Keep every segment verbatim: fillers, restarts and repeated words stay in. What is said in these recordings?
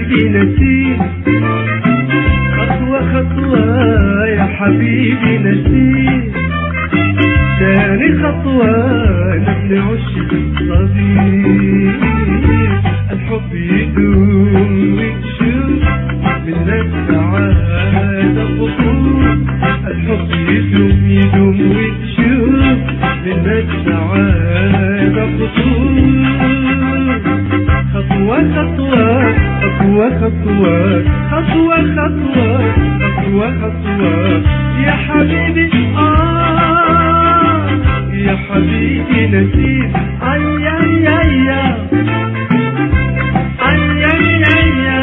حبيبي نسيت، خطوة خطوة يا حبيبي نسيت، تاني خطوة نبني عشق الصديق. الحب يدوم وتشوف منا السعادة خطوط، الحب يدوم يدوم وتشوف منا السعادة خطوط. خطوة خطوة خطوة خطوة خطوة خطوة خطوة خطوة يا حبيبي آه يا حبيبي نسيت. أي أي أي أي أي أي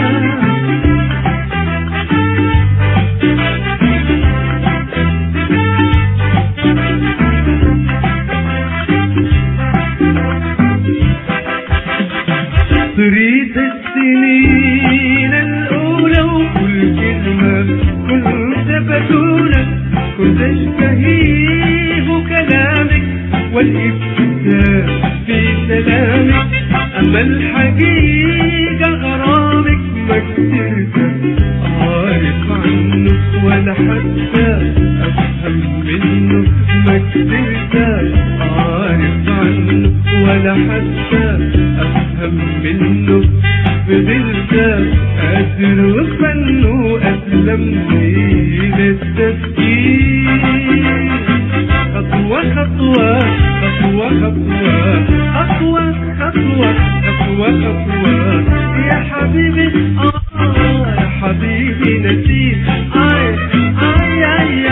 طريت السنين الأولى وكل كلمة كنت بتقولك كنت أشتهيه كلامك والابتسام في سلامك، أما الحقيقة غرامك ما قدرت أعرف عنه ولا حتى أفهم منه، ما قدرت أعرف عنه ولا حتى أفهم منه. فضلت أدرك منه أسلمني للتفكير. خطوة خطوة خطوة خطوة خطوة خطوة خطوة خطوة يا حبيبي آه يا حبيبي نسيت. آي آي آي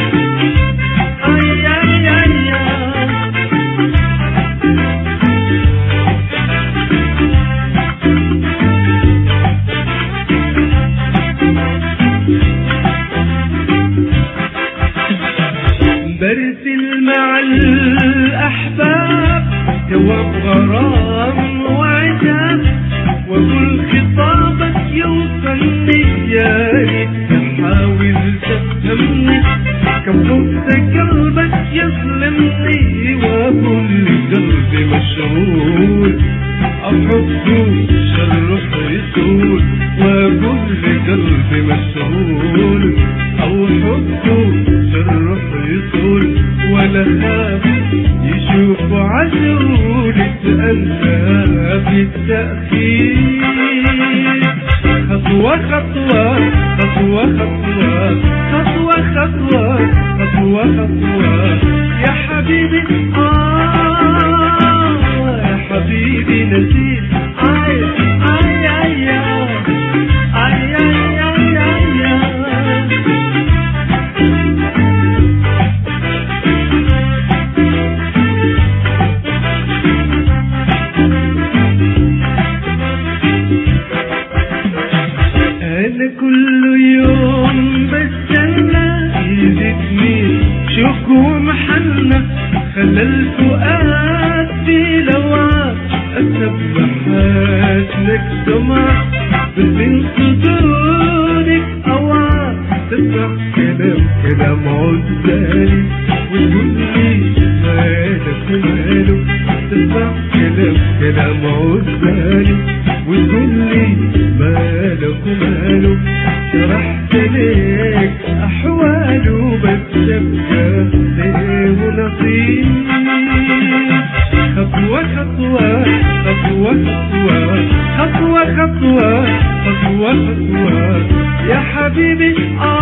آي آي آي برسل مع الأحباب جواب غرام وعتاب، وكل خطابك يوصلني يا ريت تحاول تفهمني. كم خفت قلبك يظلمني وكل قلبي مشغول، أحبه شرف يطول وكل قلبي مشغول، أو حبه شرف يطول ولا خاف يشوف عجولة أنت في التأخير. خطوة خطوة خطوة خطوة خطوة خطوة خطوة خطوة يا حبيبي آه يا حبيبي نسيت. آي آي آي آي آي آي آي أنا كل يوم بستنى يزيدني شوق ومحنة، خلى الفؤاد في لوعة أسبحت لك سمع بين صدورك أوعى. تسمع كلام كلام عزالي وتقولي مالك وماله، تسمع كلام كلام عزالي وتقولي مالك وماله. شرحت ليك أحواله بس يبقى ليه ونصيب. خطوة خطوة خطوة خطوة خطوة خطوة خطوة خطوة يا حبيبي آه